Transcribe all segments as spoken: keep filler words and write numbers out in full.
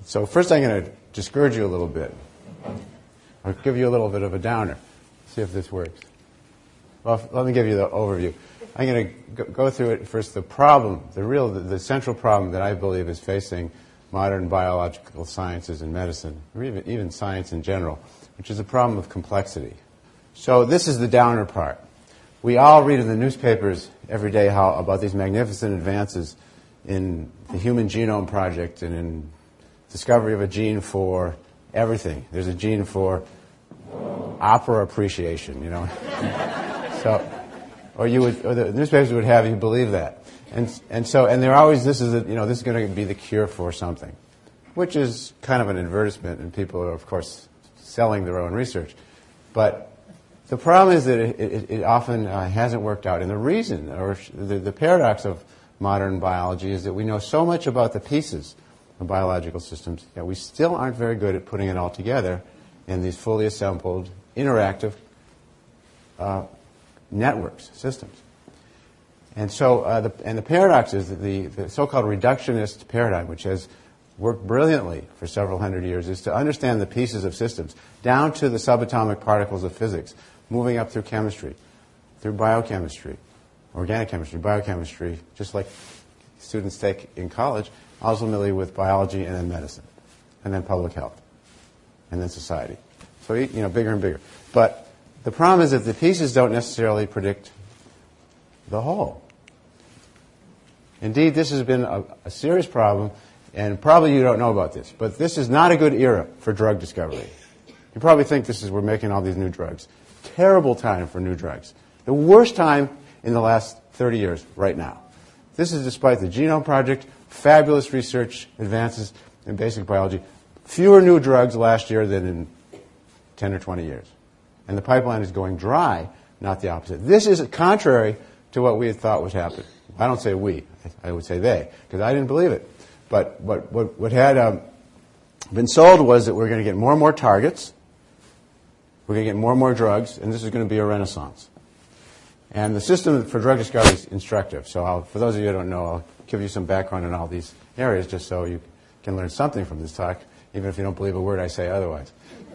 So first I'm going to discourage you a little bit. I'll give you a little bit of a downer. See if this works. Well, let me give you the overview. I'm going to go through it first. The problem, the real, the, the central problem that I believe is facing modern biological sciences and medicine, or even, even science in general, which is a problem of complexity. So this is the downer part. We all read in the newspapers every day how about these magnificent advances in the Human Genome Project and in discovery of a gene for everything. There's a gene for opera appreciation, you know. So, or you would, or the newspapers would have you believe that, and and so, and they're always, this is, a, you know, this is going to be the cure for something, which is kind of an advertisement, and people are of course selling their own research, but the problem is that it, it, it often uh, hasn't worked out, and the reason, or the, the paradox of modern biology, is that we know so much about the pieces of biological systems that we still aren't very good at putting it all together in these fully assembled, interactive uh, networks, systems. And so, uh, the, and the paradox is that the, the so-called reductionist paradigm, which has worked brilliantly for several hundred years, is to understand the pieces of systems down to the subatomic particles of physics, moving up through chemistry, through biochemistry, organic chemistry, biochemistry, just like students take in college, ultimately with biology and then medicine, and then public health, and then society. So, you know, bigger and bigger. But the problem is that the pieces don't necessarily predict the whole. Indeed, this has been a, a serious problem, and probably you don't know about this, but this is not a good era for drug discovery. You probably think this is, we're making all these new drugs. Terrible time for new drugs. The worst time in the last thirty years right now. This is despite the Genome Project, fabulous research advances in basic biology, fewer new drugs last year than in ten or twenty years. And the pipeline is going dry, not the opposite. This is contrary to what we had thought would happen. I don't say we, I would say they, because I didn't believe it. But, but what, what had um, been sold was that we're going to get more and more targets, we're going to get more and more drugs, and this is going to be a renaissance. And the system for drug discovery is instructive. So I'll, for those of you who don't know, I'll give you some background in all these areas just so you can learn something from this talk, even if you don't believe a word I say otherwise.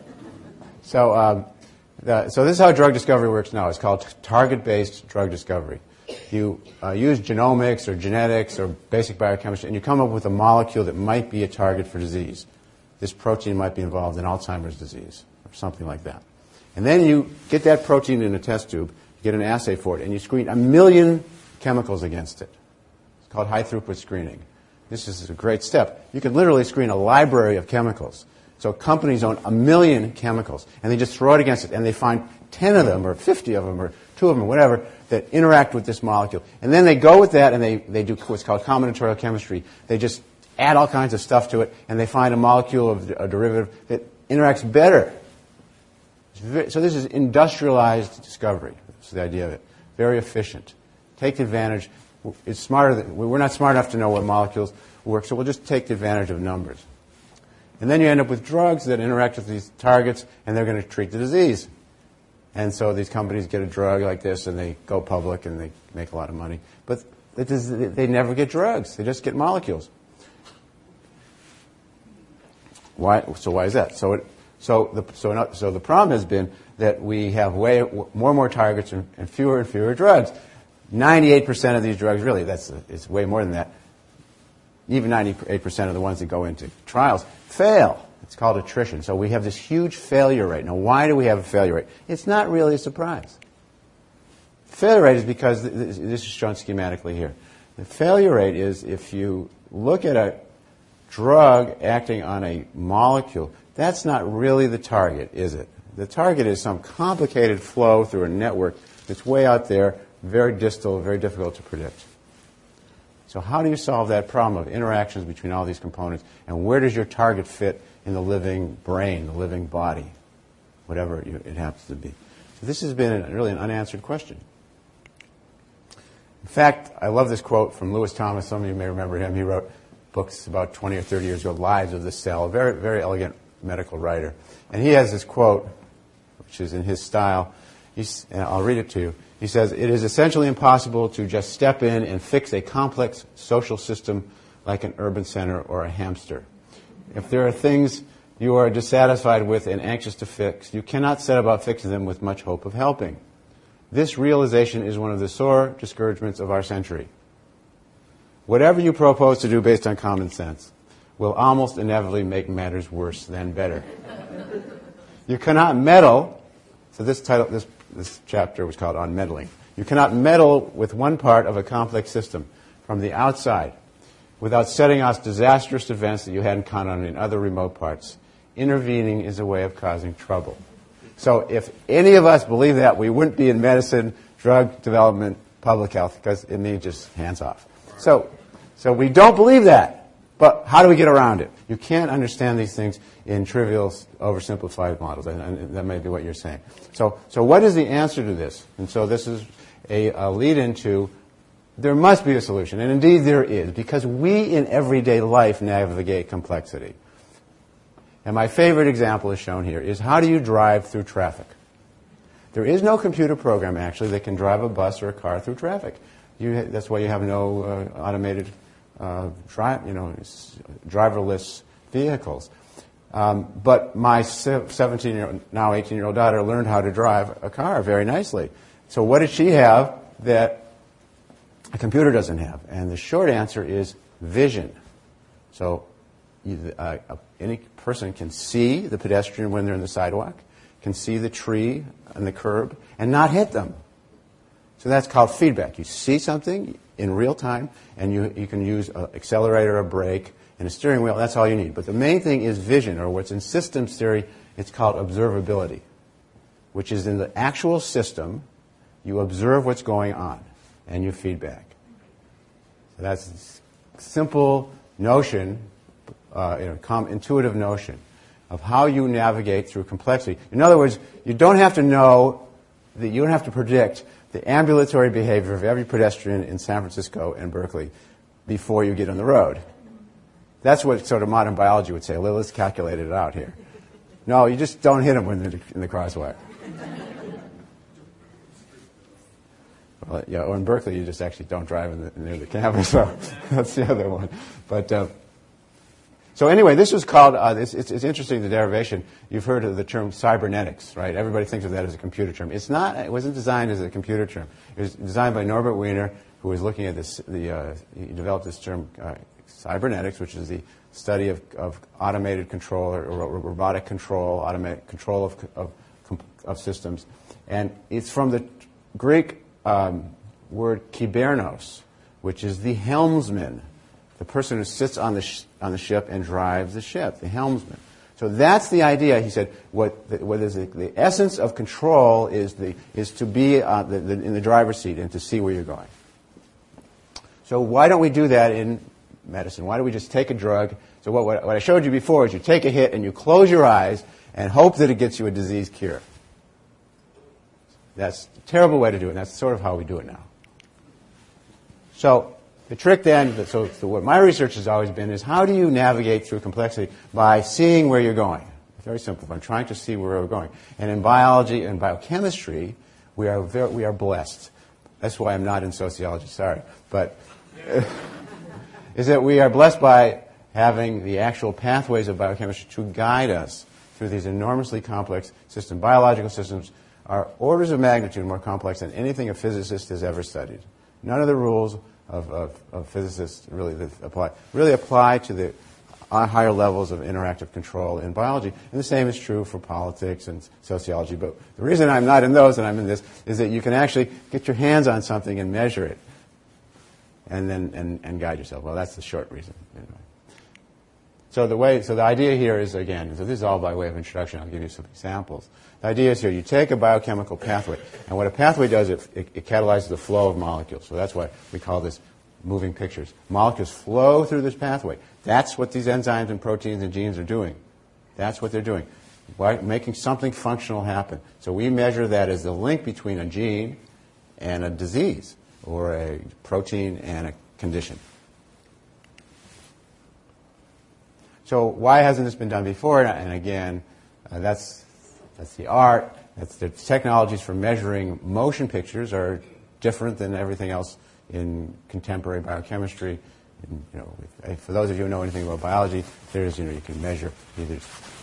So, um, the, so this is how drug discovery works now. It's called target-based drug discovery. You uh, use genomics or genetics or basic biochemistry, and you come up with a molecule that might be a target for disease. This protein might be involved in Alzheimer's disease or something like that. And then you get that protein in a test tube, you get an assay for it, and you screen a million chemicals against it. It's called high-throughput screening. This is a great step. You can literally screen a library of chemicals. So companies own a million chemicals, and they just throw it against it, and they find ten of them or fifty of them or two of them or whatever that interact with this molecule. And then they go with that, and they, they do what's called combinatorial chemistry. They just add all kinds of stuff to it, and they find a molecule of a derivative that interacts better. Very, so this is industrialized discovery. That's the idea of it. Very efficient. Take advantage. It's smarter than, we're not smart enough to know what molecules work, so we'll just take advantage of numbers. And then you end up with drugs that interact with these targets, and they're going to treat the disease. And so these companies get a drug like this, and they go public, and they make a lot of money. But it is, they never get drugs. They just get molecules. Why? So why is that? So it, so the so not, so the problem has been that we have way more and more targets and, and fewer and fewer drugs. ninety-eight percent of these drugs, really, that's it's way more than that. Even ninety-eight percent of the ones that go into trials fail. It's called attrition. So we have this huge failure rate. Now, why do we have a failure rate? It's not really a surprise. The failure rate is because, this is shown schematically here. The failure rate is if you look at a drug acting on a molecule, that's not really the target, is it? The target is some complicated flow through a network that's way out there, very distal, very difficult to predict. So how do you solve that problem of interactions between all these components, and where does your target fit in the living brain, the living body, whatever it happens to be? So this has been a, really an unanswered question. In fact, I love this quote from Lewis Thomas. Some of you may remember him. He wrote books about twenty or thirty years ago, Lives of the Cell, a very, very elegant medical writer. And he has this quote, which is in his style. He's, and I'll read it to you. He says, "It is essentially impossible to just step in and fix a complex social system like an urban center or a hamster. If there are things you are dissatisfied with and anxious to fix, you cannot set about fixing them with much hope of helping. This realization is one of the sore discouragements of our century. Whatever you propose to do based on common sense will almost inevitably make matters worse than better. You cannot meddle, so this title, this, this chapter was called On Meddling. You cannot meddle with one part of a complex system from the outside without setting off disastrous events that you hadn't counted on in other remote parts. Intervening is a way of causing trouble. So if any of us believe that, we wouldn't be in medicine, drug development, public health, because it means just hands off. So, so we don't believe that. But how do we get around it? You can't understand these things in trivial, oversimplified models, and, and that may be what you're saying. So, so what is the answer to this? And so this is a, a lead into, there must be a solution, and indeed there is, because we in everyday life navigate complexity. And my favorite example is shown here, is how do you drive through traffic? There is no computer program, actually, that can drive a bus or a car through traffic. You, that's why you have no uh, automated Uh, drive, you know, driverless vehicles. Um, but my seventeen-year-old, now eighteen-year-old daughter learned how to drive a car very nicely. So what did she have that a computer doesn't have? And the short answer is vision. So you, uh, any person can see the pedestrian when they're in the sidewalk, can see the tree and the curb, and not hit them. So that's called feedback. You see something in real time, and you, you can use an accelerator, a brake, and a steering wheel. That's all you need. But the main thing is vision, or what's in systems theory, it's called observability, which is in the actual system, you observe what's going on, and you feedback. So that's a simple notion, uh, you know, com- intuitive notion of how you navigate through complexity. In other words, you don't have to know, that you don't have to predict the ambulatory behavior of every pedestrian in San Francisco and Berkeley before you get on the road. That's what sort of modern biology would say. Let's calculate it out here. No, you just don't hit them when they're in the crosswalk. Well, yeah, or in Berkeley, you just actually don't drive in the, near the campus. So that's the other one. But uh, so anyway, this was called. Uh, this, it's, it's interesting, the derivation. You've heard of the term cybernetics, right? Everybody thinks of that as a computer term. It's not. It wasn't designed as a computer term. It was designed by Norbert Wiener, who was looking at this. The uh, he developed this term, uh, cybernetics, which is the study of, of automated control or, or robotic control, automatic control of, of of systems, and it's from the Greek um, word kibernos, which is the helmsman, the person who sits on the sh- on the ship and drives the ship, the helmsman. So that's the idea. He said, what, the, what is the, the essence of control is the is to be uh, the, the, in the driver's seat and to see where you're going. So why don't we do that in medicine? Why don't we just take a drug? So what, what, what I showed you before is you take a hit and you close your eyes and hope that it gets you a disease cure. That's a terrible way to do it, and that's sort of how we do it now. So the trick then, so, so what my research has always been is how do you navigate through complexity by seeing where you're going? It's very simple. I'm trying to see where we're going. And in biology and biochemistry, we are very, we are blessed. That's why I'm not in sociology, sorry. But is that we are blessed by having the actual pathways of biochemistry to guide us through these enormously complex systems. Biological systems are orders of magnitude more complex than anything a physicist has ever studied. None of the rules of, of, of physicists really that apply really apply to the higher levels of interactive control in biology. And the same is true for politics and sociology. But the reason I'm not in those and I'm in this is that you can actually get your hands on something and measure it and then and, and guide yourself. Well, that's the short reason. Anyway. So the way, so the idea here is, again, so this is all by way of introduction. I'll give you some examples. The idea is here, you take a biochemical pathway, and what a pathway does, it, it, it catalyzes the flow of molecules. So that's why we call this moving pictures. Molecules flow through this pathway. That's what these enzymes and proteins and genes are doing. That's what they're doing, by making something functional happen. So we measure that as the link between a gene and a disease, or a protein and a condition. So why hasn't this been done before? And again, uh, that's that's the art. That's the technologies for measuring motion pictures are different than everything else in contemporary biochemistry. And, you know, if, for those of you who know anything about biology, there's, you know, you can measure either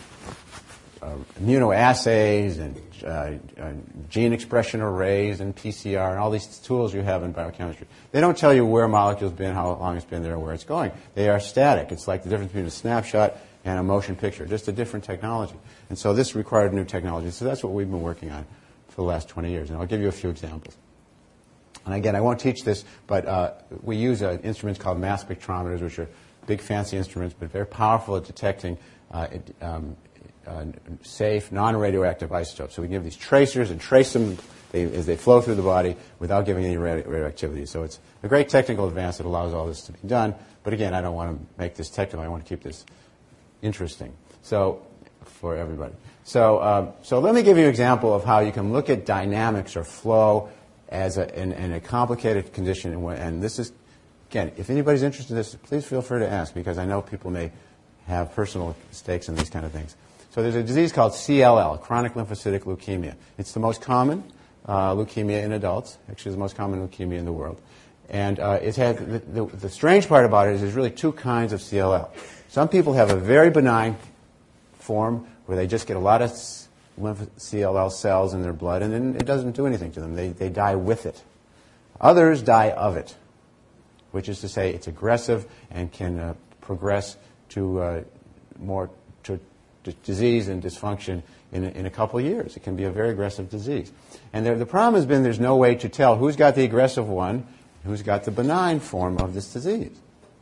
uh, immunoassays and uh, uh, gene expression arrays and P C R and all these tools you have in biochemistry. They don't tell you where a molecule's been, how long it's been there, where it's going. They are static. It's like the difference between a snapshot and a motion picture, just a different technology. And so this required new technology. So that's what we've been working on for the last twenty years. And I'll give you a few examples. And again, I won't teach this, but uh, we use uh, instruments called mass spectrometers, which are big, fancy instruments, but very powerful at detecting uh, it, um, uh, safe, non-radioactive isotopes. So we give these tracers and trace them they, as they flow through the body without giving any radio- radioactivity. So it's a great technical advance that allows all this to be done. But again, I don't want to make this technical. I want to keep this interesting. So for everybody. So, uh, so let me give you an example of how you can look at dynamics or flow as a, in, in a complicated condition. And this is, again, if anybody's interested in this, please feel free to ask, because I know people may have personal stakes in these kind of things. So there's a disease called C L L, chronic lymphocytic leukemia. It's the most common uh, leukemia in adults. Actually, the most common leukemia in the world. And uh, it's had, the, the, the strange part about it is there's really two kinds of C L L. Some people have a very benign form where they just get a lot of lymph C L L cells in their blood, and then it doesn't do anything to them. They, they die with it. Others die of it, which is to say it's aggressive and can uh, progress to uh, more to, to disease and dysfunction in a, in a couple of years. It can be a very aggressive disease. And there, the problem has been there's no way to tell who's got the aggressive one, who's got the benign form of this disease.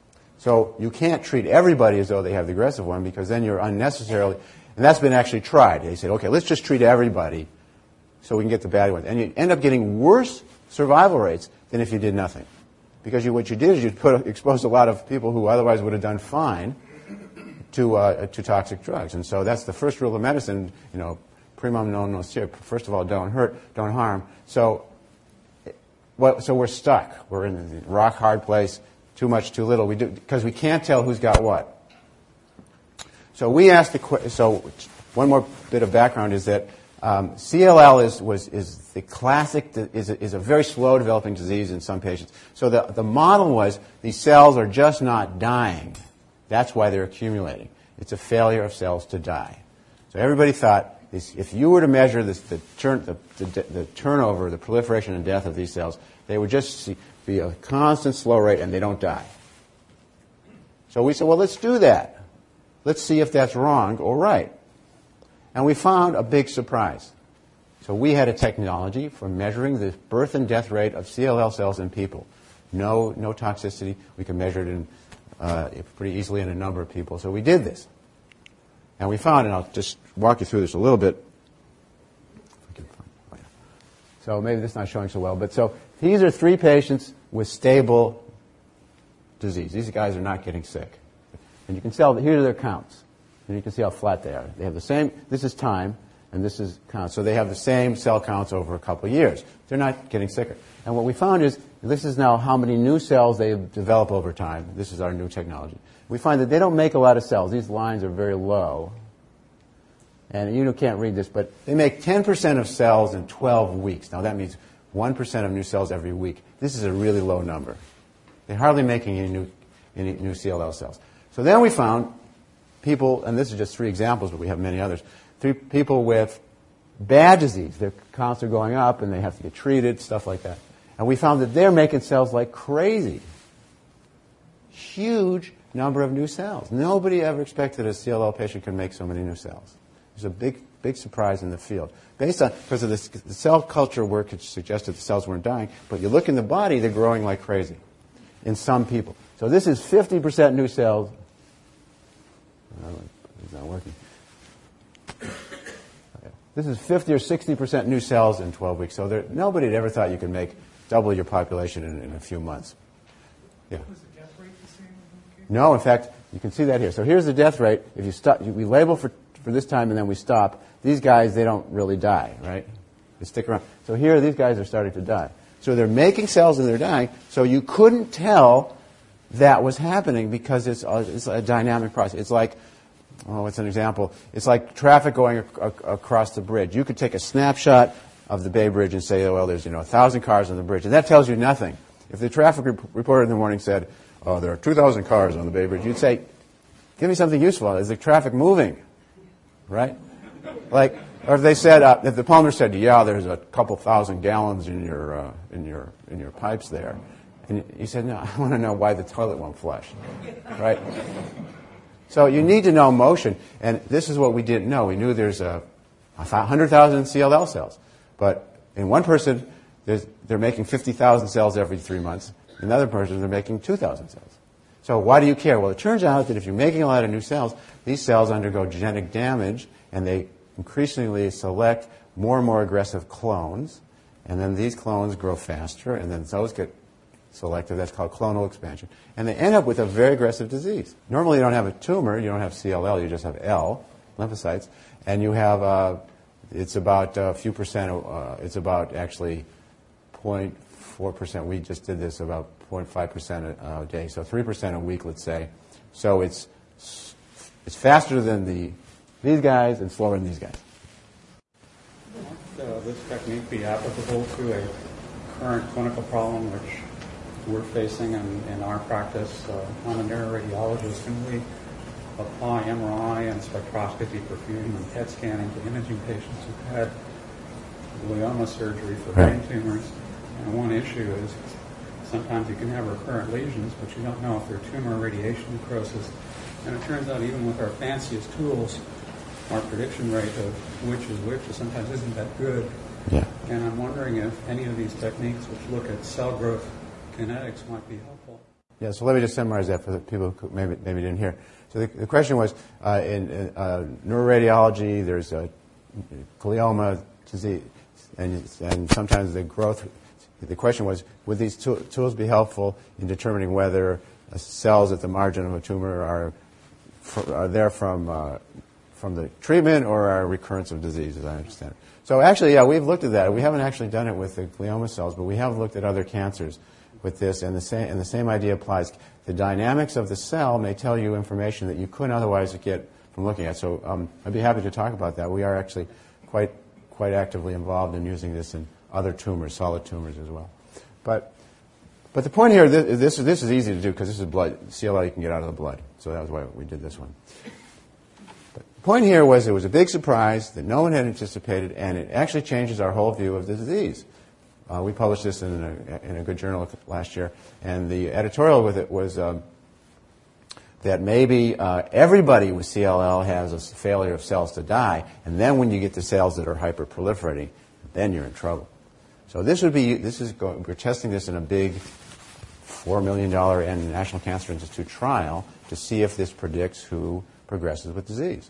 So you can't treat everybody as though they have the aggressive one, because then you're unnecessarily... And that's been actually tried. They said, okay, let's just treat everybody so we can get the bad ones. And you end up getting worse survival rates than if you did nothing. Because you, what you did is you put, exposed a lot of people who otherwise would have done fine to, uh, to toxic drugs. And so that's the first rule of medicine, you know, primum non nocere. First of all, don't hurt, don't harm. So, well, so we're stuck. We're in a rock hard place, too much, too little. We do, because we can't tell who's got what. So we asked the question. So one more bit of background is that um, C L L is was is the classic is a, is a very slow developing disease in some patients. So the the model was these cells are just not dying. That's why they're accumulating. It's a failure of cells to die. So everybody thought this, if you were to measure this, the, turn, the, the the turnover, the proliferation and death of these cells, they would just see, be a constant slow rate and they don't die. So we said, well, let's do that. Let's see if that's wrong or right. And we found a big surprise. So we had a technology for measuring the birth and death rate of C L L cells in people. No, no toxicity. We can measure it in, uh, pretty easily in a number of people. So we did this. And we found, and I'll just walk you through this a little bit. So maybe this is not showing so well. But so these are three patients with stable disease. These guys are not getting sick. And you can tell that here are their counts. And you can see how flat they are. They have the same, this is time, and this is count. So they have the same cell counts over a couple of years. They're not getting sicker. And what we found is, this is now how many new cells they develop over time. This is our new technology. We find that they don't make a lot of cells. These lines are very low. And you can't read this, but they make ten percent of cells in twelve weeks. Now that means one percent of new cells every week. This is a really low number. They're hardly making any new, any new C L L cells. So then we found people, and this is just three examples, but we have many others, three people with bad disease. Their counts are going up, and they have to get treated, stuff like that. And we found that they're making cells like crazy. Huge number of new cells. Nobody ever expected a C L L patient could make so many new cells. It was a big, big surprise in the field. Based on, because of this, the cell culture work, it suggested the cells weren't dying, but you look in the body, they're growing like crazy in some people. So this is fifty percent new cells. It's not working. This is fifty or sixty percent new cells in twelve weeks. So there, nobody had ever thought you could make double your population in, in a few months. Yeah. Was the death rate the same? No, in fact, you can see that here. So here's the death rate. If you stop, we label for for this time and then we stop. These guys, they don't really die, right? They stick around. So here, these guys are starting to die. So they're making cells and they're dying. So you couldn't tell that was happening because it's a, it's a dynamic process. It's like, oh, what's an example? It's like traffic going ac- ac- across the bridge. You could take a snapshot of the Bay Bridge and say, oh, well, there's, you know, a thousand cars on the bridge. And that tells you nothing. If the traffic rep- reporter in the morning said, oh, there are two thousand cars on the Bay Bridge, you'd say, give me something useful. Is the traffic moving? Right? Like, or if they said, uh, if the plumber said, yeah, there's a couple thousand gallons in your uh, in your in your pipes there, and you said, no, I want to know why the toilet won't flush, right? So you need to know motion, and this is what we didn't know. We knew there's a, a one hundred thousand C L L cells, but in one person, they're making fifty thousand cells every three months. In another person, they're making two thousand cells. So why do you care? Well, it turns out that if you're making a lot of new cells, these cells undergo genetic damage, and they increasingly select more and more aggressive clones, and then these clones grow faster, and then those get selected. That's called clonal expansion. And they end up with a very aggressive disease. Normally you don't have a tumor, you don't have C L L, you just have L, lymphocytes, and you have, uh, it's about a few percent, uh, it's about actually zero point four percent. We just did this about zero point five percent a, a day, so three percent a week, let's say. So it's, it's faster than the these guys and slower than these guys. Might uh, this technique be applicable to a current clinical problem which we're facing in, in our practice? Uh, I'm a neuroradiologist, and we apply M R I and spectroscopy, perfusion, and P E T scanning to imaging patients who've had glioma surgery for brain Right. tumors. And one issue is sometimes you can have recurrent lesions, but you don't know if they're tumor, radiation, necrosis. And it turns out even with our fanciest tools, our prediction rate of which is which is sometimes isn't that good. Yeah. And I'm wondering if any of these techniques which look at cell growth kinetics might be helpful. Yeah, so let me just summarize that for the people who maybe, maybe didn't hear. So the, the question was, uh, in, in uh, neuroradiology, there's a glioma disease, and, and sometimes the growth, the question was, would these to- tools be helpful in determining whether uh, cells at the margin of a tumor are, fr- are there from uh, from the treatment or are recurrence of disease, as I understand it. So actually, yeah, we've looked at that. We haven't actually done it with the glioma cells, but we have looked at other cancers with this, and the same, and the same idea applies. The dynamics of the cell may tell you information that you couldn't otherwise get from looking at. So um, I'd be happy to talk about that. We are actually quite quite actively involved in using this in other tumors, solid tumors as well. But but the point here, this this, this is easy to do because this is blood. C L L you can get out of the blood. So that was why we did this one. But the point here was it was a big surprise that no one had anticipated, and it actually changes our whole view of the disease. Uh, we published this in a, in a good journal last year, and the editorial with it was um, that maybe uh, everybody with C L L has a failure of cells to die, and then when you get to cells that are hyperproliferating, then you're in trouble. So this would be, this is going, we're testing this in a big four million dollars N National Cancer Institute trial to see if this predicts who progresses with disease.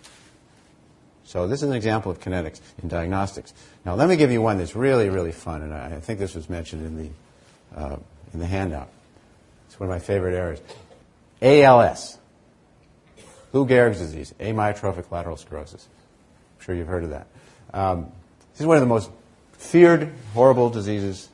So this is an example of kinetics in diagnostics. Now let me give you one that's really, really fun, and I think this was mentioned in the, uh, in the handout. It's one of my favorite areas. A L S, Lou Gehrig's disease, amyotrophic lateral sclerosis. I'm sure you've heard of that. Um, this is one of the most feared, horrible diseases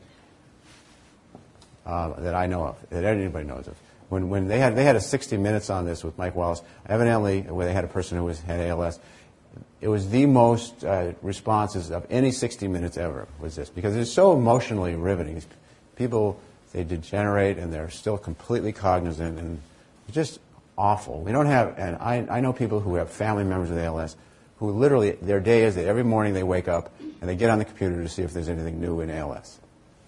uh, that I know of, that anybody knows of. When, when they had they had a sixty minutes on this with Mike Wallace, evidently where they had a person who was, had A L S, it was the most uh, responses of any sixty minutes ever was this, because it's so emotionally riveting. These people, they degenerate and they're still completely cognizant, and it's just awful. We don't have, and I, I know people who have family members with A L S who literally, their day is that every morning they wake up and they get on the computer to see if there's anything new in A L S.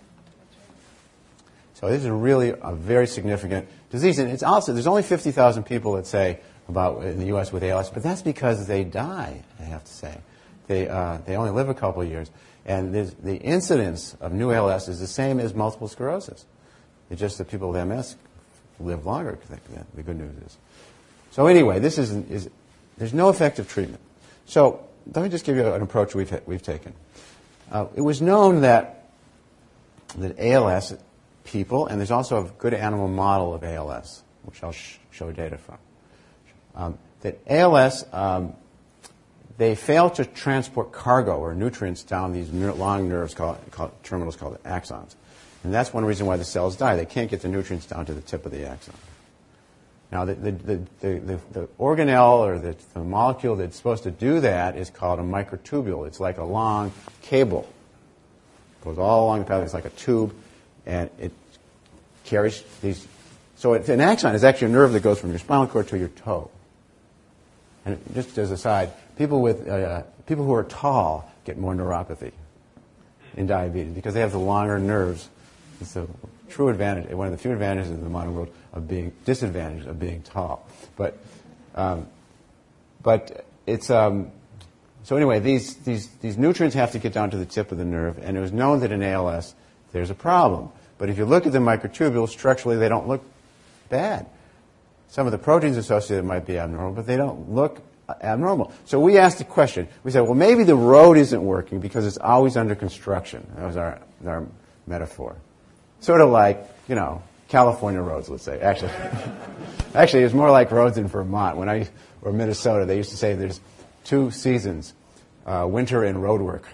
So this is really a very significant disease, and it's also, there's only fifty thousand people that say about in the U S with A L S, but that's because they die, I have to say. They, uh, they only live a couple of years, and the incidence of new A L S is the same as multiple sclerosis. It's just that people with M S live longer, the good news is. So anyway, this is, is there's no effective treatment. So let me just give you an approach we've, we've taken. Uh, it was known that, that A L S people, and there's also a good animal model of A L S, which I'll sh- show data from, um, that A L S, um, they fail to transport cargo or nutrients down these ner- long nerves called, called terminals called axons. And that's one reason why the cells die. They can't get the nutrients down to the tip of the axon. Now, the, the, the, the, the organelle or the, the molecule that's supposed to do that is called a microtubule. It's like a long cable. It goes all along the path. It's like a tube, and it carries these So it's, an axon is actually a nerve that goes from your spinal cord to your toe. And just as a side, people with uh, people who are tall get more neuropathy in diabetes because they have the longer nerves. It's a true advantage, one of the few advantages in the modern world of being disadvantaged of being tall. But um, but it's um, so anyway. These these these nutrients have to get down to the tip of the nerve, and it was known that in A L S there's a problem. But if you look at the microtubules, structurally they don't look bad. Some of the proteins associated might be abnormal, but they don't look abnormal. So we asked a question. We said, well, maybe the road isn't working because it's always under construction. That was our, our metaphor. Sort of like, you know, California roads, let's say. Actually, actually, it's more like roads in Vermont. When I or Minnesota, they used to say there's two seasons, uh, winter and road work.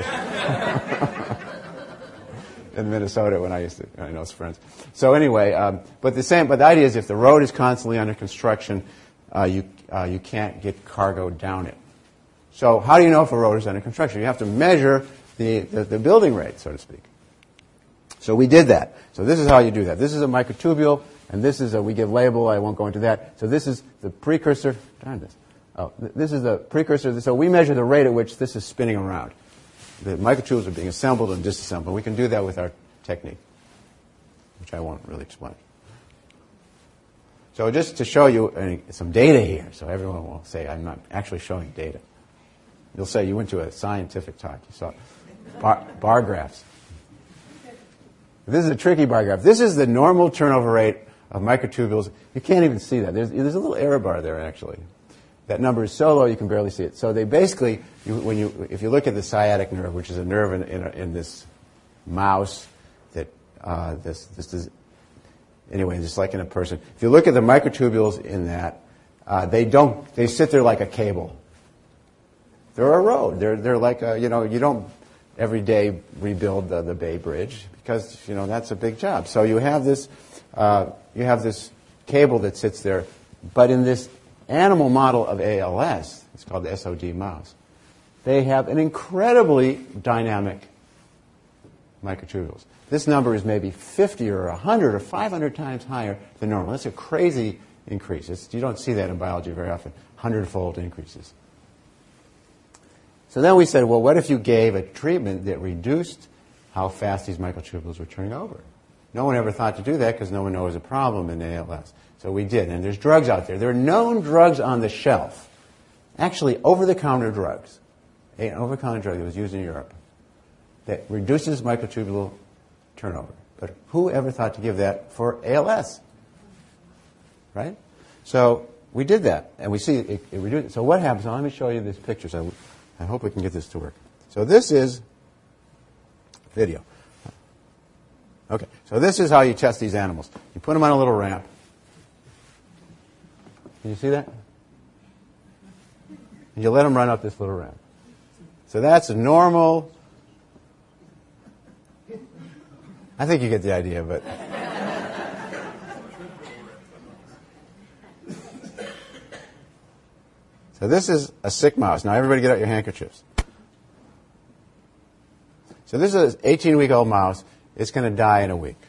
In Minnesota, when I used to, I know it's friends. So anyway, um, but the same. But the idea is, if the road is constantly under construction, uh, you uh, you can't get cargo down it. So how do you know if a road is under construction? You have to measure the the, the building rate, so to speak. So we did that. So this is how you do that. This is a microtubule, and this is a, we give label. I won't go into that. So this is the precursor. Darn this. Oh, th- this is the precursor. So we measure the rate at which this is spinning around. The microtubules are being assembled and disassembled. We can do that with our technique, which I won't really explain. So just to show you uh, some data here, so everyone will say I'm not actually showing data. You'll say you went to a scientific talk. You saw bar, bar graphs. This is a tricky bar graph. This is the normal turnover rate of microtubules. You can't even see that. There's, there's a little error bar there, actually. That number is so low you can barely see it. So they basically, you, when you, if you look at the sciatic nerve, which is a nerve in, in, a, in this mouse, that uh, this this is anyway, just like in a person. If you look at the microtubules in that, uh, they don't. They sit there like a cable. They're a road. They're they're like a, you know, you don't every day rebuild the, the Bay Bridge because you know that's a big job. So you have this uh, you have this cable that sits there, but in this animal model of A L S, it's called the S O D mouse, they have an incredibly dynamic microtubules. This number is maybe fifty or one hundred or five hundred times higher than normal. That's a crazy increase. It's, you don't see that in biology very often, hundred-fold increases. So then we said, well, what if you gave a treatment that reduced how fast these microtubules were turning over? No one ever thought to do that because no one knows a problem in A L S. So we did, and there's drugs out there. There are known drugs on the shelf, actually over-the-counter drugs, an over-the-counter drug that was used in Europe that reduces microtubule turnover. But who ever thought to give that for A L S? Right? So we did that, and we see it, it reduced. So what happens? Now let me show you these pictures. I, I hope we can get this to work. So this is video. Okay, so this is how you test these animals. You put them on a little ramp. Can you see that? And you let them run up this little ramp. So that's a normal. I think you get the idea, but. So this is a sick mouse. Now everybody get out your handkerchiefs. So this is an eighteen-week-old mouse. It's going to die in a week.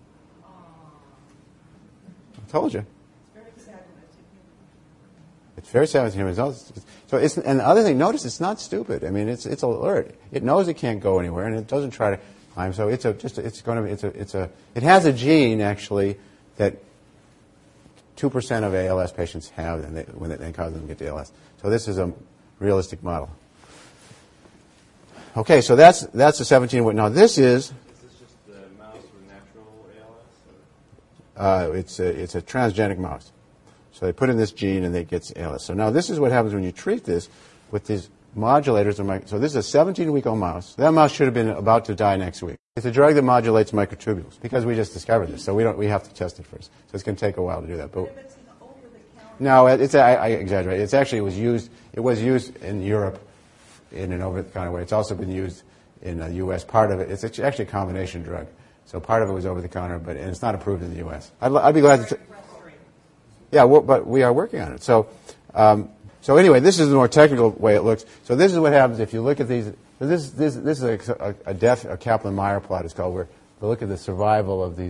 I told you. It's very sad with humans. So it's, and the other thing, notice it's not stupid. I mean, it's it's alert. It knows it can't go anywhere, and it doesn't try to climb. So it's a just it's going to be it's a it's a it has a gene actually that two percent of A L S patients have, and they, when they, they cause them to get to A L S. So this is a realistic model. Okay, so that's that's a seventeen week. Now this is. Is this just the mouse with natural A L S? Uh, it's a it's a transgenic mouse. So they put in this gene and they get A L S. So now this is what happens when you treat this with these modulators. Of mic- so this is a seventeen-week-old mouse. That mouse should have been about to die next week. It's a drug that modulates microtubules because we just discovered this. So we don't we have to test it first. So it's going to take a while to do that. But It's an over-the-counter. no, it's I, I exaggerate. It's actually it was used. It was used in Europe in an over-the-counter way. It's also been used in the U S. Part of it, it's actually a combination drug. So part of it was over-the-counter, but and it's not approved in the U S. I'd, I'd be glad to. T- Yeah, well, but we are working on it. So, um, so anyway, this is the more technical way it looks. So this is what happens if you look at these. So this, this, this is a, a, a death, a Kaplan-Meier plot. It's called where we look at the survival of these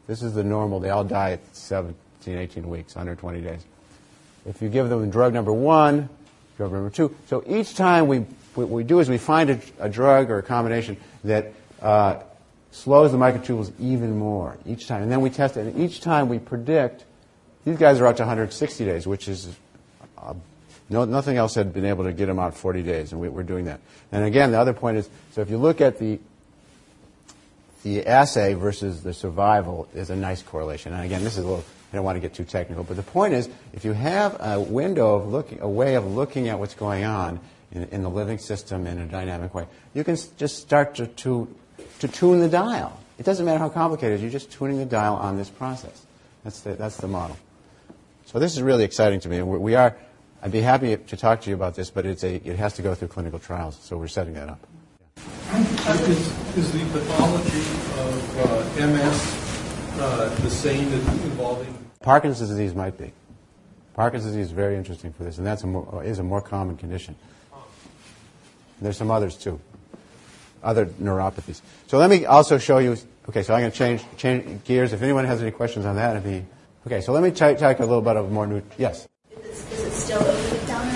This is the normal. They all die at seventeen, eighteen weeks, one hundred twenty days. If you give them drug number one, drug number two, so each time we what we do is we find a, a drug or a combination that uh, slows the microtubules even more each time, and then we test it. And each time we predict. These guys are out to one hundred sixty days, which is uh, no, nothing else had been able to get them out forty days, and we, we're doing that. And again, the other point is, so if you look at the the assay versus the survival, is a nice correlation. And again, this is a little, I don't want to get too technical, but the point is, if you have a window of looking, a way of looking at what's going on in, in the living system in a dynamic way, you can just start to, to to tune the dial. It doesn't matter how complicated it is, you're just tuning the dial on this process. That's the, that's the model. So this is really exciting to me, and we're, we are. I'd be happy to talk to you about this, but it's a. It has to go through clinical trials, so we're setting that up. Is, is the pathology of uh, M S uh, the same as involving Parkinson's disease? Might be. Parkinson's disease is very interesting for this, and that's a more, is a more common condition. There's some others too, other neuropathies. So let me also show you. Okay, so I'm going to change change gears. If anyone has any questions on that, it'd be okay. So let me t- talk a little bit of more new. Yes. Is, is it still over the down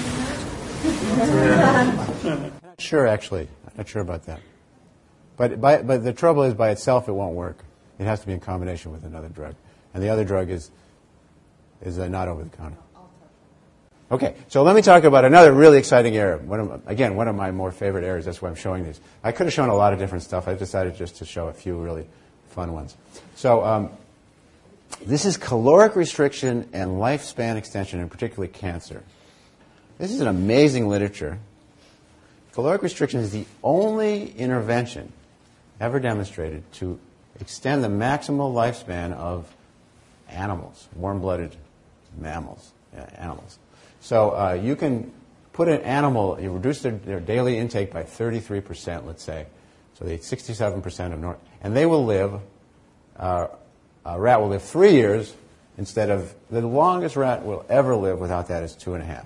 or not? Not sure, actually. I'm not sure about that. But by, but the trouble is, by itself, it won't work. It has to be in combination with another drug, and the other drug is is uh, not over the counter. Okay, so let me talk about another really exciting area. One of, again, one of my more favorite areas. That's why I'm showing these. I could have shown a lot of different stuff. I decided just to show a few really fun ones. So um, this is caloric restriction and lifespan extension, and particularly cancer. This is an amazing literature. Caloric restriction is the only intervention ever demonstrated to extend the maximal lifespan of animals, warm-blooded mammals, uh, animals. So uh, you can put an animal, you reduce their, their daily intake by thirty-three percent, let's say. So they eat sixty-seven percent of normal, and they will live, uh, a rat will live three years instead of, the longest rat will ever live without that is two and a half.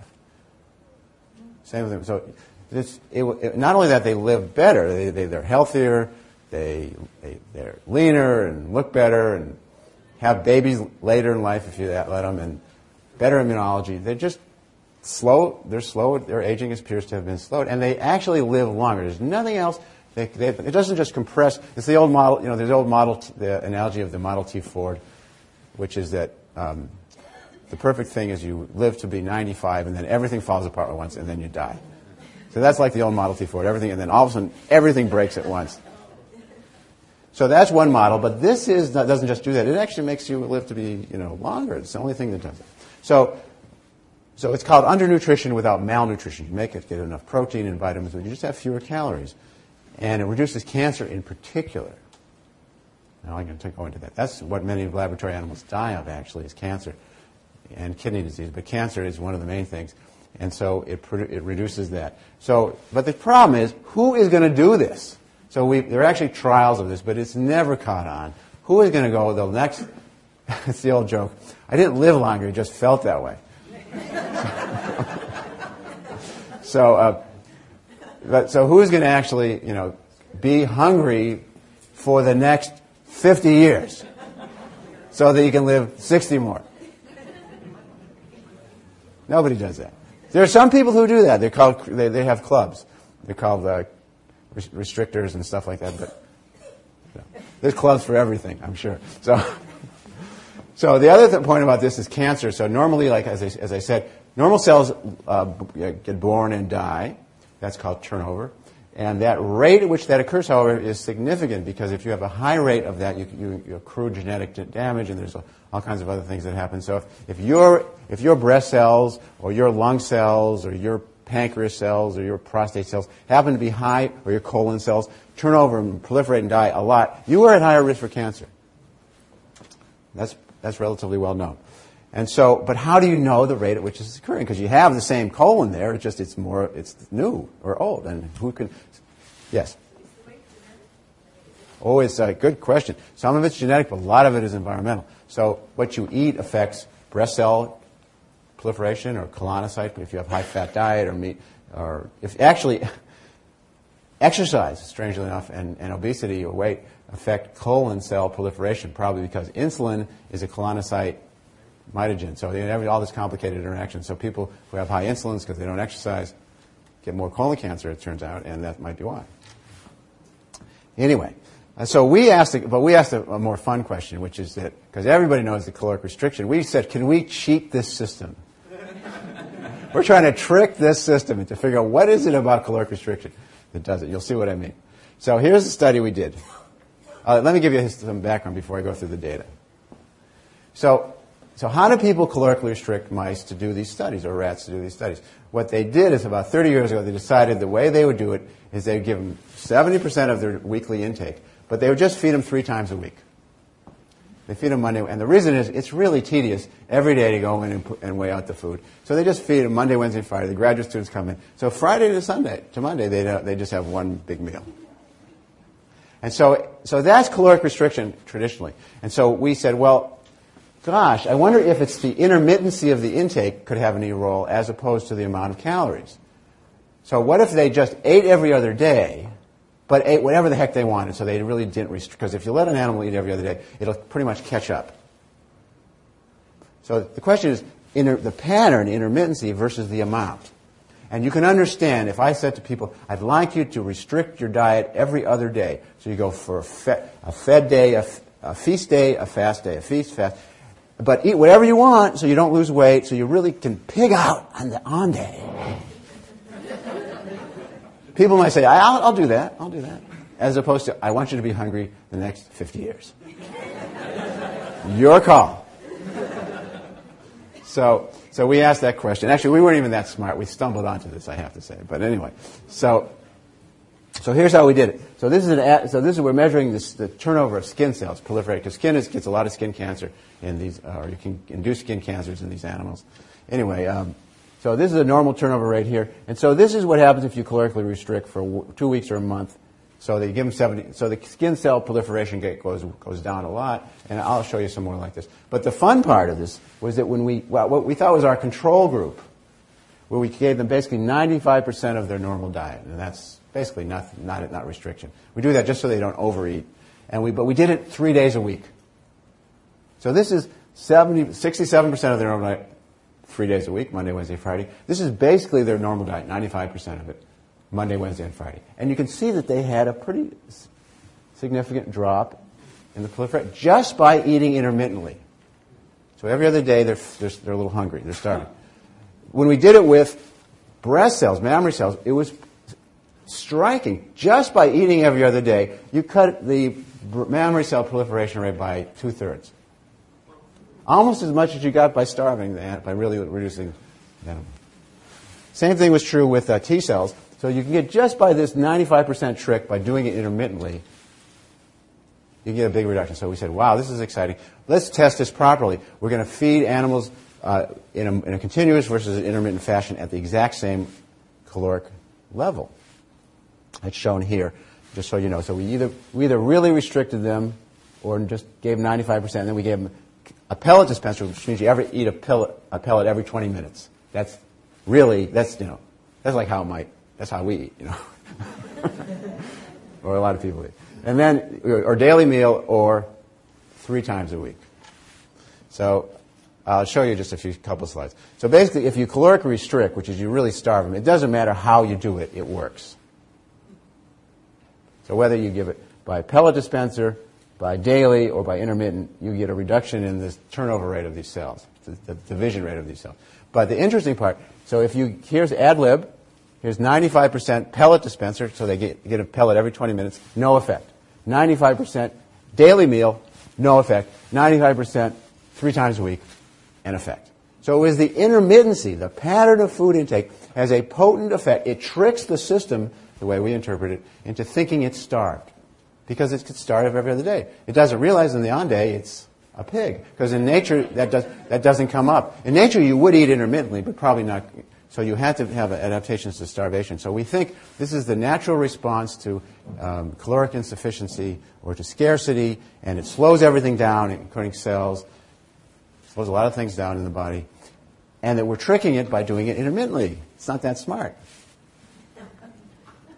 Same thing. So this, it, it, not only that they live better, they, they, they're healthier, they, they, they're leaner and look better and have babies later in life if you let them, and better immunology. They're just slow. They're slow. Their aging appears to have been slowed, and they actually live longer. There's nothing else. They, they, it doesn't just compress. It's the old model. You know, there's the old model, the analogy of the Model T Ford, which is that um, the perfect thing is you live to be ninety-five, and then everything falls apart at once, and then you die. So that's like the old Model T Ford. Everything, and then all of a sudden, everything breaks at once. So that's one model, but this is doesn't just do that. It actually makes you live to be, you know, longer. It's the only thing that does it. So, so it's called undernutrition without malnutrition. You make it get enough protein and vitamins, but you just have fewer calories, and it reduces cancer in particular. Now I'm going to go into that. That's what many laboratory animals die of, actually, is cancer and kidney disease. But cancer is one of the main things, and so it it reduces that. So, but the problem is, who is going to do this? So we, there are actually trials of this, but it's never caught on. Who is going to go the next? It's the old joke. I didn't live longer; it just felt that way. so, uh, but so who is going to actually, you know, be hungry for the next fifty years, so that you can live sixty more? Nobody does that. There are some people who do that. They're called. They, they have clubs. They're called. Uh, restrictors and stuff like that, but you know, there's clubs for everything, I'm sure. So, so the other th- point about this is cancer. So normally, like as I, as I said, normal cells uh, get born and die. That's called turnover, and that rate at which that occurs, however, is significant because if you have a high rate of that, you, you, you accrue genetic damage, and there's all kinds of other things that happen. So if, if your if your breast cells or your lung cells or your pancreas cells or your prostate cells happen to be high, or your colon cells turn over and proliferate and die a lot, you are at higher risk for cancer. That's that's relatively well known. And so, but how do you know the rate at which this is occurring? Because you have the same colon there, it's just it's more it's new or old, and who can? Yes. Oh, it's a good question. Some of it's genetic, but a lot of it is environmental. So what you eat affects breast cell proliferation or colonocyte, if you have high-fat diet or meat, or if actually, exercise, strangely enough, and, and obesity or weight affect colon cell proliferation, probably because insulin is a colonocyte mitogen. So they have all this complicated interaction. So people who have high insulins because they don't exercise get more colon cancer, it turns out, and that might be why. Anyway, uh, so we asked, a, but we asked a, a more fun question, which is that, because everybody knows the caloric restriction, we said, can we cheat this system? We're trying to trick this system to figure out what is it about caloric restriction that does it. You'll see what I mean. So here's the study we did. Uh, let me give you some background before I go through the data. So, so how do people calorically restrict mice to do these studies, or rats to do these studies? What they did is about thirty years ago, they decided the way they would do it is they would give them seventy percent of their weekly intake, but they would just feed them three times a week. They feed them Monday, and the reason is it's really tedious every day to go in and, put, and weigh out the food. So they just feed them Monday, Wednesday, Friday. The graduate students come in. So Friday to Sunday, to Monday, they they just have one big meal. And so, so that's caloric restriction traditionally. And so we said, well, gosh, I wonder if it's the intermittency of the intake could have any role as opposed to the amount of calories. So what if they just ate every other day, but ate whatever the heck they wanted, so they really didn't restrict? Because if you let an animal eat every other day, it'll pretty much catch up. So the question is inter- the pattern, intermittency versus the amount. And you can understand if I said to people, I'd like you to restrict your diet every other day. So you go for a, fe- a fed day, a, f- a feast day, a fast day, a feast, fast. But eat whatever you want so you don't lose weight, so you really can pig out on the on day. People might say, I'll, I'll do that, I'll do that. As opposed to, I want you to be hungry the next fifty years. Your call. So, so we asked that question. Actually, we weren't even that smart. We stumbled onto this, I have to say. But anyway, so, so here's how we did it. So this is an, ad, so this is, we're measuring this, the turnover of skin cells, proliferate, because skin is, gets a lot of skin cancer in these, uh, or you can induce skin cancers in these animals. Anyway, um, so this is a normal turnover rate here. And so this is what happens if you calorically restrict for w- two weeks or a month. So they give them seventy. So the skin cell proliferation rate goes goes down a lot, and I'll show you some more like this. But the fun part of this was that when we well, what we thought was our control group, where we gave them basically ninety-five percent of their normal diet, and that's basically not not not restriction. We do that just so they don't overeat, and we but we did it three days a week. So this is seventy, sixty-seven percent of their normal diet, three days a week, Monday, Wednesday, Friday. This is basically their normal diet, ninety-five percent of it. Monday, Wednesday, and Friday. And you can see that they had a pretty significant drop in the proliferation just by eating intermittently. So every other day, they're, they're, they're a little hungry. They're starving. When we did it with breast cells, mammary cells, it was striking. Just by eating every other day, you cut the mammary cell proliferation rate by two-thirds. Almost as much as you got by starving, by really reducing them. Same thing was true with uh, T cells. So you can get just by this ninety-five percent trick, by doing it intermittently, you get a big reduction. So we said, wow, this is exciting. Let's test this properly. We're going to feed animals uh, in, a, in a continuous versus an intermittent fashion at the exact same caloric level. It's shown here, just so you know. So we either we either really restricted them or just gave them ninety-five percent, and then we gave them a pellet dispenser, which means you ever eat a pellet, a pellet every twenty minutes. That's really, that's, you know, that's like how it might. That's how we eat, you know, or a lot of people eat. And then, or daily meal, or three times a week. So I'll show you just a few couple slides. So basically, if you calorically restrict, which is you really starve them, it doesn't matter how you do it, it works. So whether you give it by pellet dispenser, by daily, or by intermittent, you get a reduction in the turnover rate of these cells, the, the division rate of these cells. But the interesting part, so if you, here's ad lib. Here's ninety-five percent pellet dispenser, so they get, get a pellet every twenty minutes, no effect. ninety-five percent daily meal, no effect. ninety-five percent three times a week, an effect. So it was the intermittency, the pattern of food intake, has a potent effect. It tricks the system, the way we interpret it, into thinking it's starved. Because it gets starved every other day. It doesn't realize in the on day it's a pig. Because in nature, that, does, that doesn't come up. In nature, you would eat intermittently, but probably not. So you had to have adaptations to starvation. So we think this is the natural response to um, caloric insufficiency or to scarcity, and it slows everything down, including cells, slows a lot of things down in the body, and that we're tricking it by doing it intermittently. It's not that smart.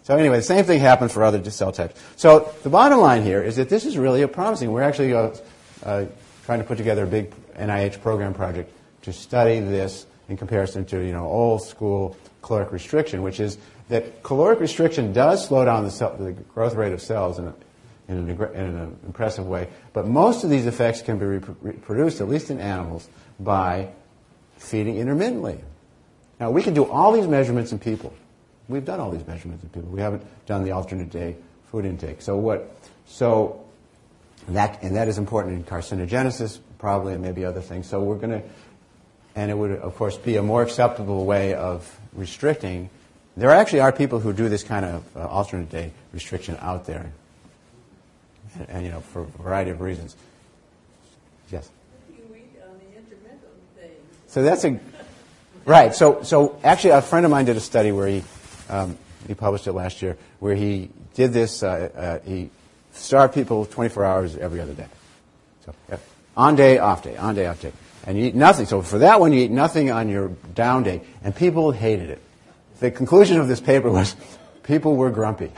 So anyway, the same thing happened for other cell types. So the bottom line here is that this is really a promising. We're actually uh, uh, trying to put together a big N I H program project to study this in comparison to, you know, old school caloric restriction, which is that caloric restriction does slow down the, cell, the growth rate of cells in, a, in, an, in an impressive way, but most of these effects can be repro- reproduced, at least in animals, by feeding intermittently. Now, we can do all these measurements in people. We've done all these measurements in people. We haven't done the alternate day food intake. So what? So that and that is important in carcinogenesis, probably, and maybe other things. So we're going to, and it would, of course, be a more acceptable way of restricting. There actually are people who do this kind of uh, alternate day restriction out there, and, and you know, for a variety of reasons. Yes. You eat on the intermittent thing. So that's a right. So so actually, a friend of mine did a study where he um, he published it last year, where he did this. Uh, uh, he starved people twenty-four hours every other day. So uh, on day, off day, on day, off day, and you eat nothing. So for that one, you eat nothing on your down day, and people hated it. The conclusion of this paper was people were grumpy.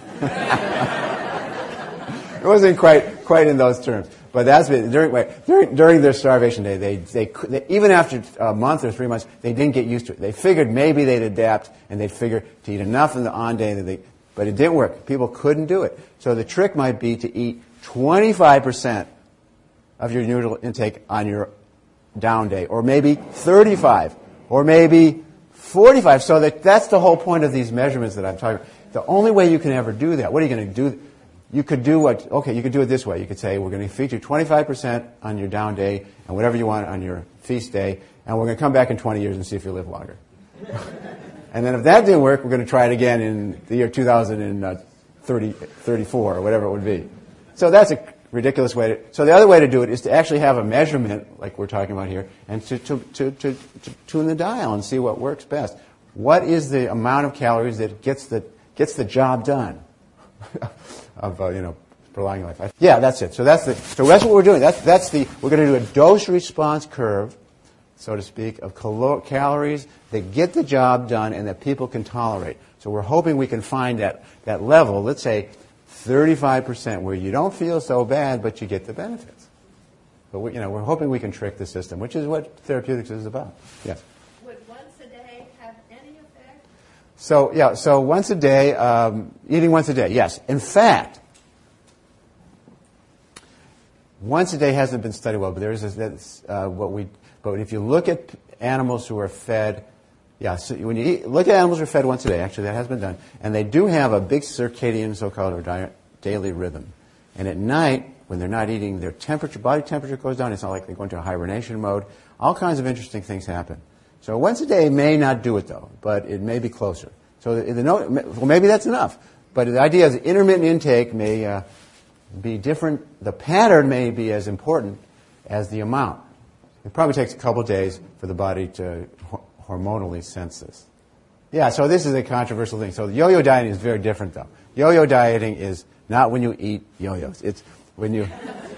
It wasn't quite quite in those terms, but that's been, during wait, during during their starvation day. They, they they even after a month or three months, they didn't get used to it. They figured maybe they'd adapt, and they'd figure to eat enough in the on day that they, but it didn't work. People couldn't do it. So the trick might be to eat twenty-five percent of your usual intake on your down day, or maybe thirty-five, or maybe forty-five. So that that's the whole point of these measurements that I'm talking about. The only way you can ever do that, what are you going to do? You could do what, okay, you could do it this way. You could say, we're going to feed you twenty-five percent on your down day and whatever you want on your feast day, and we're going to come back in twenty years and see if you live longer. And then if that didn't work, we're going to try it again in the year two thousand thirty, thirty-four or whatever it would be. So that's a ridiculous way to, so the other way to do it is to actually have a measurement, like we're talking about here, and to, to, to, to, to tune the dial and see what works best. What is the amount of calories that gets the, gets the job done? Of uh, you know, prolonging life. Yeah, that's it. So that's the. So that's what we're doing. That's that's the. We're going to do a dose response curve, so to speak, of calo- calories that get the job done and that people can tolerate. So we're hoping we can find that that level. Let's say thirty-five percent, where you don't feel so bad, but you get the benefits. But we, you know, we're hoping we can trick the system, which is what therapeutics is about. Yes. Would once a day have any effect? So, yeah, so once a day, um, eating once a day, yes. In fact, once a day hasn't been studied well, but there is a, that's uh, what we, but if you look at animals who are fed, yeah, so when you eat, look at animals who are fed once a day, actually that has been done, and they do have a big circadian, so-called, or di- daily rhythm. And at night, when they're not eating, their temperature, body temperature goes down. It's not like they go into a hibernation mode. All kinds of interesting things happen. So once a day may not do it, though, but it may be closer. So the, the no, well, maybe that's enough. But the idea is intermittent intake may uh, be different. The pattern may be as important as the amount. It probably takes a couple of days for the body to ho- hormonally sense this. Yeah, so this is a controversial thing. So yo-yo dieting is very different, though. Yo-yo dieting is not when you eat yo-yos. It's when you...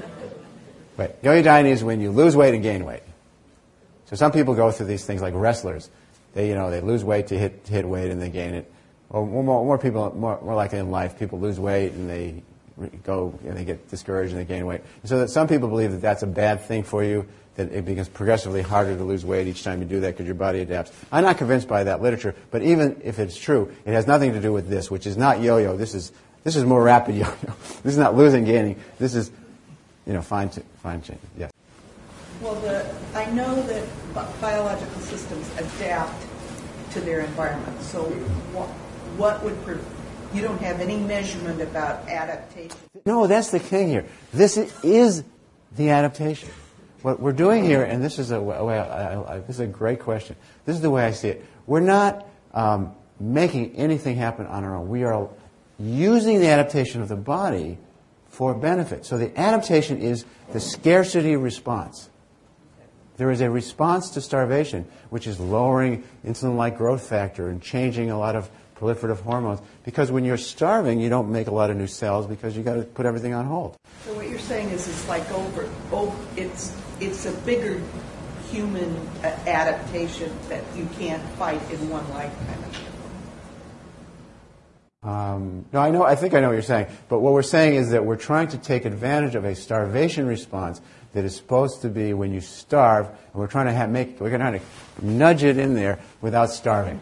Wait, yo-yo dieting is when you lose weight and gain weight. So some people go through these things like wrestlers. They, you know, they lose weight to hit to hit weight and they gain it. Or more, more people, more, more likely in life, people lose weight and they go and they get discouraged and they gain weight. And so that some people believe that that's a bad thing for you, that it becomes progressively harder to lose weight each time you do that because your body adapts. I'm not convinced by that literature, but even if it's true, it has nothing to do with this, which is not yo-yo. This is this is more rapid yo-yo. This is not losing, gaining. This is, you know, fine fine change. Yes. Well, the, I know that bi- biological systems adapt to their environment. So what, what would, pre- you don't have any measurement about adaptation? No, that's the thing here. This is the adaptation. What we're doing here, and this is a way, I, I, I, this is a great question. This is the way I see it. We're not um, making anything happen on our own. We are using the adaptation of the body for benefit. So the adaptation is the scarcity response. There is a response to starvation, which is lowering insulin-like growth factor and changing a lot of proliferative hormones. Because when you're starving, you don't make a lot of new cells because you got to put everything on hold. So what you're saying is it's like over, over it's it's a bigger human uh, adaptation that you can't fight in one lifetime. Um, no, I know. I think I know what you're saying. But what we're saying is that we're trying to take advantage of a starvation response that is supposed to be when you starve, and we're trying to have, make we're trying to nudge it in there without starving,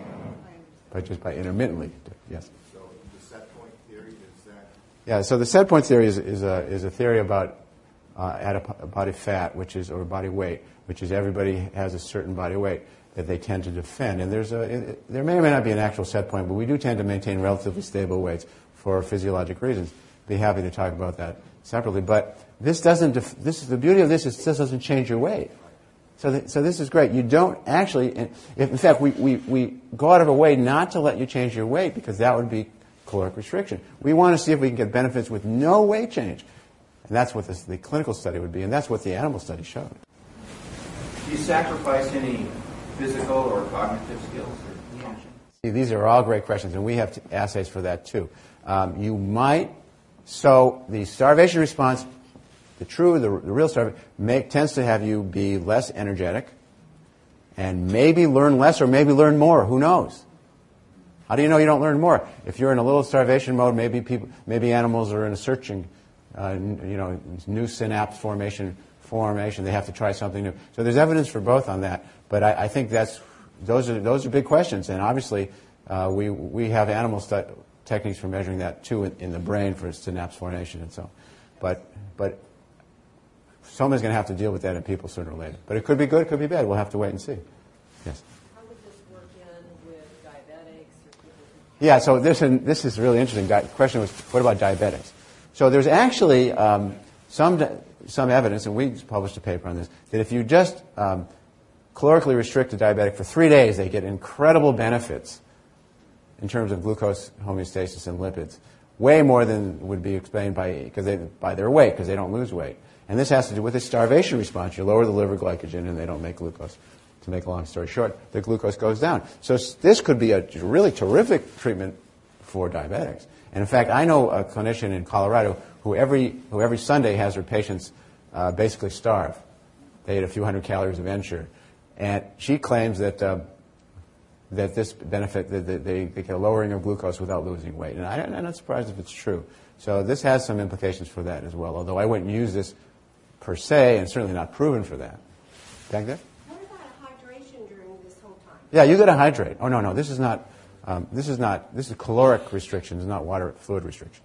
but just by intermittently. Yes. So the set point theory is that. Yeah. So the set point theory is, is a is a theory about uh, adip- body fat, which is or body weight, which is everybody has a certain body weight that they tend to defend. And there's a, it, there may or may not be an actual set point, but we do tend to maintain relatively stable weights for physiologic reasons. Be happy to talk about that separately. But this doesn't, def- this is, the beauty of this is this doesn't change your weight. So, th- so this is great. You don't actually, if, in fact, we, we, we go out of our way not to let you change your weight because that would be caloric restriction. We want to see if we can get benefits with no weight change. And that's what this, the clinical study would be, and that's what the animal study showed. Do you sacrifice any physical or cognitive skills or function? See, these are all great questions, and we have t- assays for that too. Um, you might, so the starvation response, the true, the, the real starvation, make, tends to have you be less energetic and maybe learn less or maybe learn more. Who knows? How do you know you don't learn more? If you're in a little starvation mode, maybe people, maybe animals are in a searching, uh, n- you know, new synapse formation. Formation, they have to try something new. So there's evidence for both on that. But I, I think that's those are those are big questions, and obviously uh, we we have animal stu- techniques for measuring that too in, in the brain for synapse formation and so. But but someone's going to have to deal with that in people sooner or later. But it could be good, it could be bad. We'll have to wait and see. Yes. How would this work in with diabetics or people who Yeah. So this and this is really interesting. The question was, what about diabetics? So there's actually um, some. Di- some evidence, and we published a paper on this, that if you just um, calorically restrict a diabetic for three days, they get incredible benefits in terms of glucose homeostasis and lipids, way more than would be explained by because they by their weight, because they don't lose weight. And this has to do with a starvation response. You lower the liver glycogen, and they don't make glucose. To make a long story short, the glucose goes down. So this could be a really terrific treatment for diabetics. And in fact, I know a clinician in Colorado who every who every Sunday has her patients uh, basically starve. They eat a few hundred calories of Ensure, and she claims that uh, that this benefit that that they, they get a lowering of glucose without losing weight. And I, I'm not surprised if it's true. So this has some implications for that as well. Although I wouldn't use this per se, and certainly not proven for that. Baghdad? What about hydration during this whole time? Yeah, you got to hydrate. Oh no, no, this is not. Um, this is not. This is caloric restriction. It's not water fluid restriction.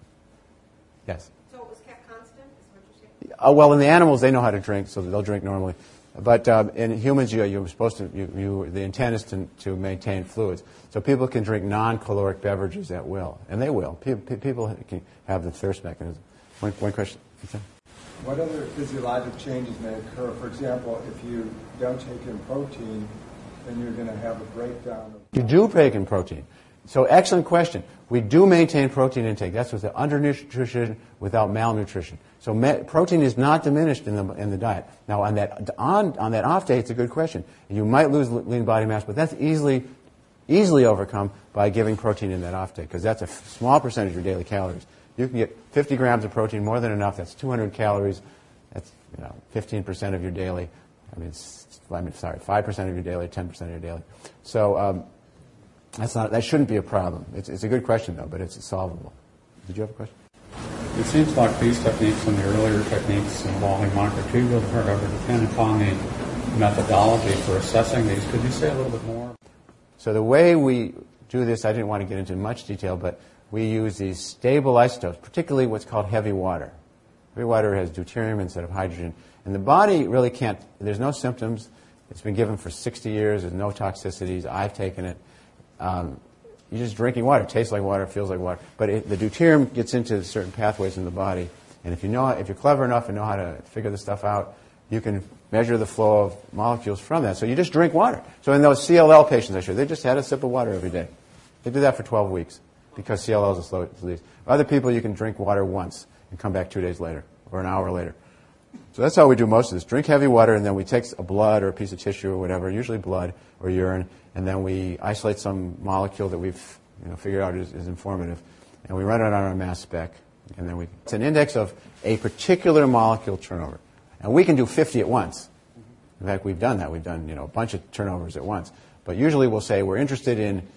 Yes. So it was kept constant, is what you're saying? Uh, well, in the animals, they know how to drink, so they'll drink normally. But um, in humans, you, you're supposed to. You, you, the intent is to, to maintain fluids, so people can drink non-caloric beverages at will, and they will. People, people can have the thirst mechanism. One, one question. Okay. What other physiologic changes may occur? For example, if you don't take in protein, then you're going to have a breakdown of... You do take in protein. So excellent question. We do maintain protein intake. That's with the undernutrition without malnutrition. So ma- protein is not diminished in the in the diet. Now on that on on that off day, it's a good question. You might lose lean body mass, but that's easily easily overcome by giving protein in that off day, because that's a f- small percentage of your daily calories. You can get fifty grams of protein, more than enough. That's two hundred calories. That's you know fifteen percent of your daily. I mean, it's, I mean, sorry, five percent of your daily, ten percent of your daily. So um, that's not that shouldn't be a problem. It's, it's a good question though, but it's solvable. Did you have a question? It seems like these techniques and the earlier techniques involving microtubule or whatever depend upon the methodology for assessing these. Could you say a little bit more? So the way we do this, I didn't want to get into much detail, but we use these stable isotopes, particularly what's called heavy water. Heavy water has deuterium instead of hydrogen. And the body really can't, there's no symptoms. It's been given for sixty years. There's no toxicities. I've taken it. Um, you're just drinking water. It tastes like water. It feels like water. But it, the deuterium gets into certain pathways in the body. And if you know, if you're clever enough and know how to figure this stuff out, you can measure the flow of molecules from that. So you just drink water. So in those C L L patients I showed, they just had a sip of water every day. They do that for twelve weeks because C L L is a slow disease. Other people, you can drink water once and come back two days later or an hour later. So that's how we do most of this. Drink heavy water, and then we take a blood or a piece of tissue or whatever, usually blood or urine, and then we isolate some molecule that we've you know, figured out is, is informative, and we run it on our mass spec, and then we... It's an index of a particular molecule turnover. And we can do fifty at once. In fact, we've done that. We've done you know, a bunch of turnovers at once. But usually we'll say we're interested in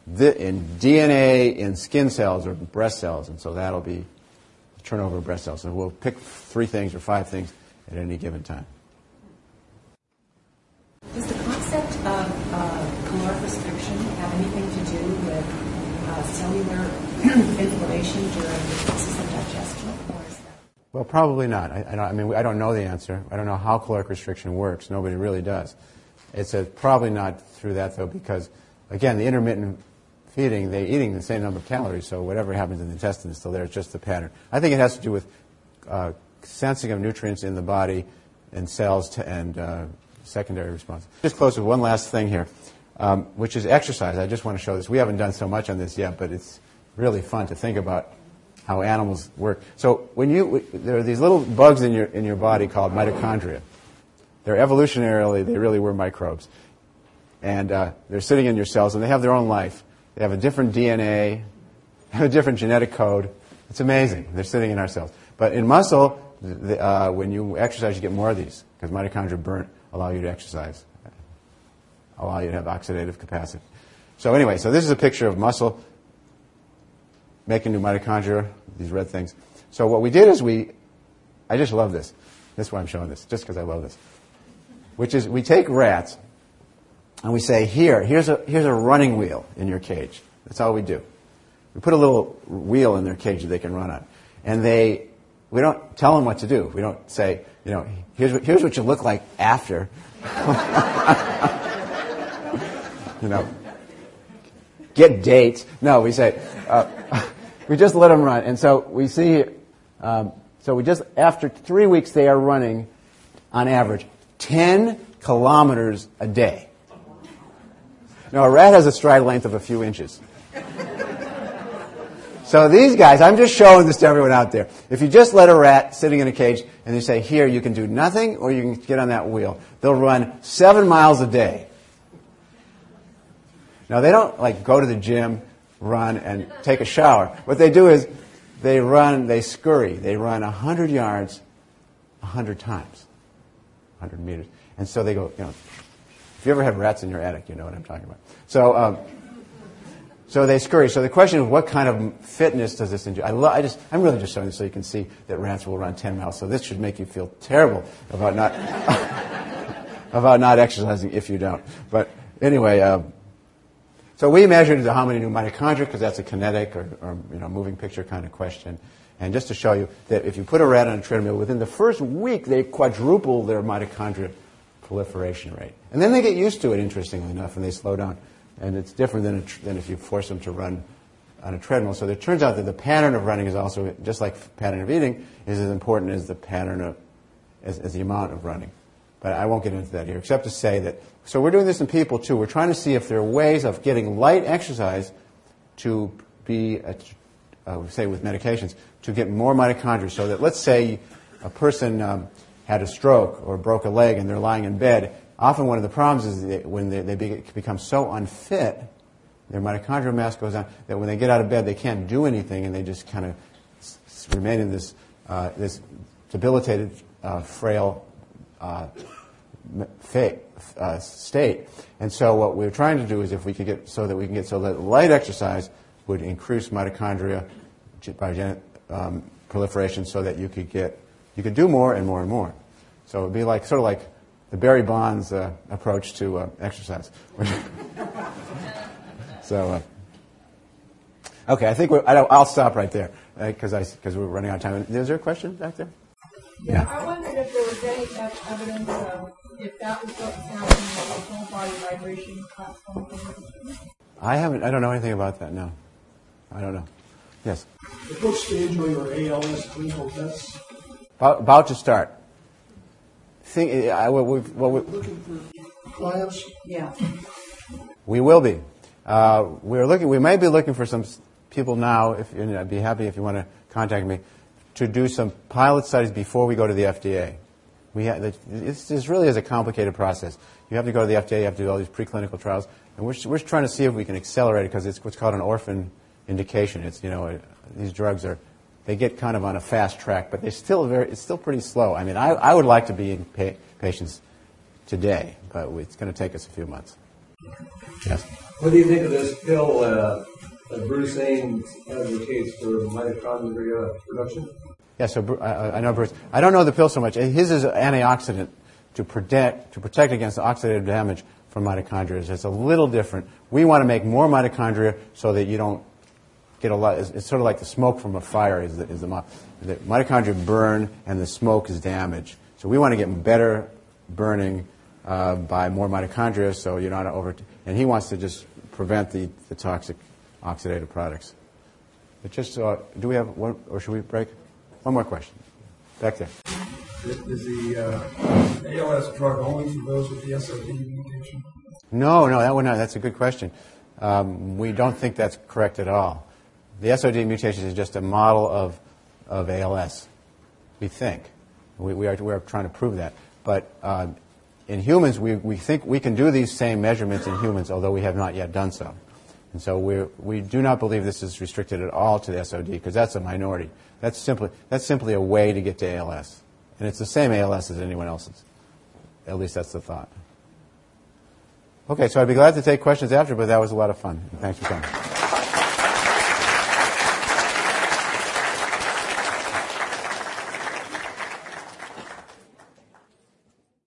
in D N A, in skin cells, or breast cells, and so that'll be the turnover of breast cells. So we'll pick three things or five things at any given time. Does the concept of uh, caloric restriction have anything to do with uh, cellular inflammation during the process of digestion, or is that? Well, probably not. I, I, don't, I mean, I don't know the answer. I don't know how caloric restriction works. Nobody really does. It's a, probably not through that, though, because, again, the intermittent feeding, they're eating the same number of calories, so whatever happens in the intestine is still there. It's just the pattern. I think it has to do with uh, sensing of nutrients in the body and cells to, and uh, secondary response. Just close with one last thing here, um, which is exercise. I just want to show this. We haven't done so much on this yet, but it's really fun to think about how animals work. So when you, there are these little bugs in your, in your body called mitochondria. They're evolutionarily, they really were microbes. And uh, they're sitting in your cells, and they have their own life. They have a different D N A, have a different genetic code. It's amazing. They're sitting in our cells. But in muscle, the, uh, when you exercise, you get more of these, because mitochondria burn allow you to exercise, allow you to have oxidative capacity. So anyway, so this is a picture of muscle making new mitochondria, these red things. So what we did is we, I just love this. That's why I'm showing this, just because I love this. Which is we take rats and we say, here, here's a, here's a running wheel in your cage. That's all we do. We put a little wheel in their cage that they can run on. And they, we don't tell them what to do. We don't say, you know, here's what, here's what you look like after. You know, get dates. No, we say, uh, we just let them run. And so we see, um, so we just, after three weeks, they are running, on average, ten kilometers a day. Now, a rat has a stride length of a few inches. So these guys, I'm just showing this to everyone out there. If you just let a rat sitting in a cage and you say, here, you can do nothing or you can get on that wheel, they'll run seven miles a day. Now, they don't, like, go to the gym, run, and take a shower. What they do is they run, they scurry. They run one hundred yards one hundred times, one hundred meters. And so they go, you know, if you ever have rats in your attic, you know what I'm talking about. So, um, so they scurry. So the question is, what kind of fitness does this enjoy? I, lo- I just, I'm really just showing this so you can see that rats will run ten miles. So this should make you feel terrible about not about not exercising if you don't. But anyway, um, so we measured how many new mitochondria, because that's a kinetic or, or you know moving picture kind of question. And just to show you that if you put a rat on a treadmill, within the first week they quadruple their mitochondria proliferation rate. And then they get used to it, interestingly enough, and they slow down. And it's different than, a tr- than if you force them to run on a treadmill. So it turns out that the pattern of running is also, just like the pattern of eating, is as important as the pattern of, as, as the amount of running. But I won't get into that here, except to say that, so we're doing this in people too. We're trying to see if there are ways of getting light exercise to be, a, uh, say with medications, to get more mitochondria. So that, let's say a person um, had a stroke or broke a leg and they're lying in bed. Often one of the problems is that when they, they be, become so unfit, their mitochondrial mass goes down, that when they get out of bed, they can't do anything, and they just kind of s- s- remain in this uh, this debilitated, uh, frail uh, fa- uh, state. And so what we're trying to do is if we could get so that we can get so that light exercise would increase mitochondria biogenic um, proliferation, so that you could get you could do more and more and more. So it would be like sort of like the Barry Bonds uh, approach to uh, exercise. so, uh, okay, I think we're, I don't, I'll stop right there because uh, because we're running out of time. Is there a question back there? Yeah, yeah. I wondered if there was any evidence of if that was what was happening with the whole body vibration platform. I haven't. I don't know anything about that. No, I don't know. Yes. At what stage are your A L S clinical tests? About, about to start. Think, I, what we've, what we, looking for clients? Yeah. We will be. Uh, we're looking. We may be looking for some people now. If you know, I'd be happy if you want to contact me to do some pilot studies before we go to the F D A. We ha- it's, this really is a complicated process. You have to go to the F D A. You have to do all these preclinical trials, and we're we're trying to see if we can accelerate it because it's what's called an orphan indication. It's you know these drugs are. They get kind of on a fast track, but they're still very, it's still pretty slow. I mean, I, I would like to be in pa- patients today, but it's going to take us a few months. Yes. What do you think of this pill uh, that Bruce Ames advocates for mitochondria production? Yeah, so I, I know Bruce. I don't know the pill so much. His is an antioxidant to protect to protect against oxidative damage from mitochondria. It's a little different. We want to make more mitochondria so that you don't get a lot. It's, it's sort of like the smoke from a fire. Is the, is the, the mitochondria burn and the smoke is damage. So we want to get better burning uh, by more mitochondria, so you're not over. And he wants to just prevent the, the toxic oxidative products. But just uh, do we have one, or should we break? One more question. Back there. Is the uh, A L S drug only for those with the S O D mutation? No, no, that one, no, that's a good question. Um, we don't think that's correct at all. The S O D mutation is just a model of, of A L S, we think. We, we, are, we are trying to prove that. But uh, in humans, we, we think we can do these same measurements in humans, although we have not yet done so. And so we we do not believe this is restricted at all to the S O D, because that's a minority. That's simply, that's simply a way to get to A L S. And it's the same A L S as anyone else's. At least that's the thought. Okay, so I'd be glad to take questions after, but that was a lot of fun. Thanks for coming.